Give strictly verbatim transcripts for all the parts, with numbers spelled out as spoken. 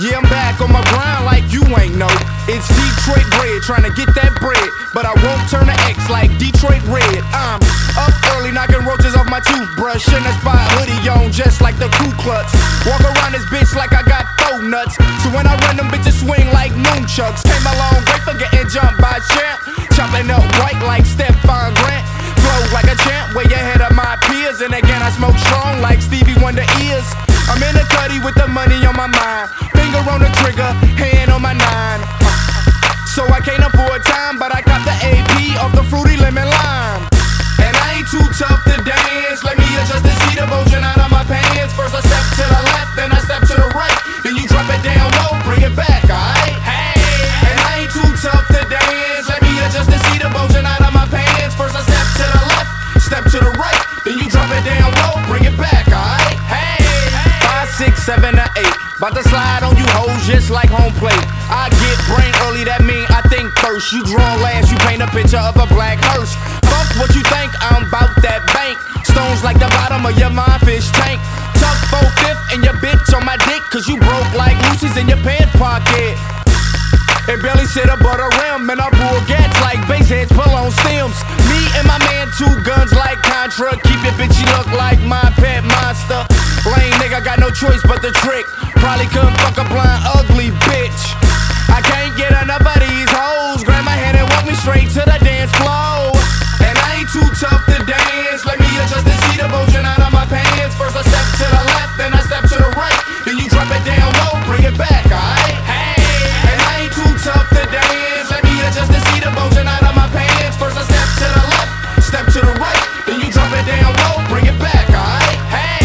Yeah, I'm back on my grind like you ain't know. It's Detroit bread, trying to get that bread, but I won't turn to X like Detroit red. I'm up early, knocking roaches off my toothbrush, and I spot hoodie on just like the Ku Klux. Walk around this bitch like I got four nuts, so when I run them bitches swing like nunchucks. Came a long way for getting jumped by champ, chopping up white like Stephon Grant. Flow like a champ, way ahead of my peers, and again I smoke strong like Stevie Wonder is. I'm in the cutty with the money on my mind, finger on the trigger, hand on my nine. So I can't afford time, but I got the A P off the fruity lemon lime. And I ain't too tough to dance, let me adjust the seat bulging out of my pants. First I step to the left, then I step to the right, then you drop it down low, bring it back, alright? Hey, and I ain't too tough to dance, let me adjust the seat bulging out of my pants. First I step to the left, step to the right, then you drop it down low, bring it back, alright? Hey, five, six, seven, or eight, bout to slide on you hoes just like home plate. I get brain early, that mean I think first. You draw last, you paint a picture of a black hearse. Fuck what you think, I'm bout that bank. Stones like the bottom of your fish tank. Tuck four-fifth and your bitch on my dick, cause you broke like Lucy's in your pants pocket. It barely sit above the rim, and I pull gats like bass heads pull on stems. Me and my man, two guns like Contra. Keep your bitchy look like my pet monster. Lame nigga got no choice but the trick. Probably couldn't fuck a blind ugly bitch. I can't get enough of these hoes. Grab my hand and walk me straight to the dance floor. And I ain't too tough to dance, let me adjust the seat bulging out of my pants. First I step to the left, then I step to the right, then you drop it down low, bring it back, alright? Hey, and I ain't too tough to dance, let me adjust the seat bulging out of my pants. First I step to the left, step to the right, then you drop it down low, bring it back, alright? Hey,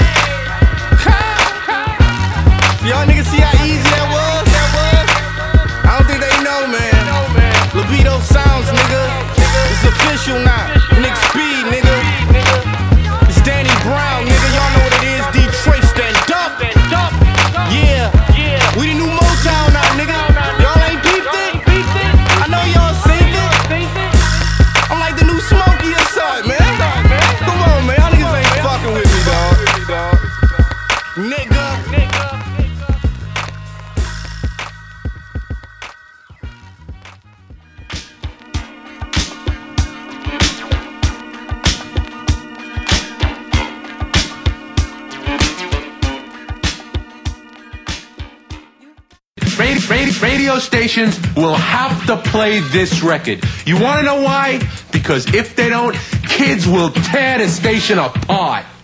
y'all niggas see how easy that was? That was? I don't think they know, man. Libido sounds, nigga. It's official now. Nick Speed, nigga. It's Danny Brown, nigga. Y'all know what it is. Detroit, stand up. Yeah. We the new Motown now, nigga. Y'all ain't peeped it? I know y'all seen it. I'm like the new Smokey or something, man. Come on, man. Y'all niggas ain't fucking with me, dog. Nigga. Radio stations will have to play this record. You want to know why? Because if they don't, kids will tear the station apart.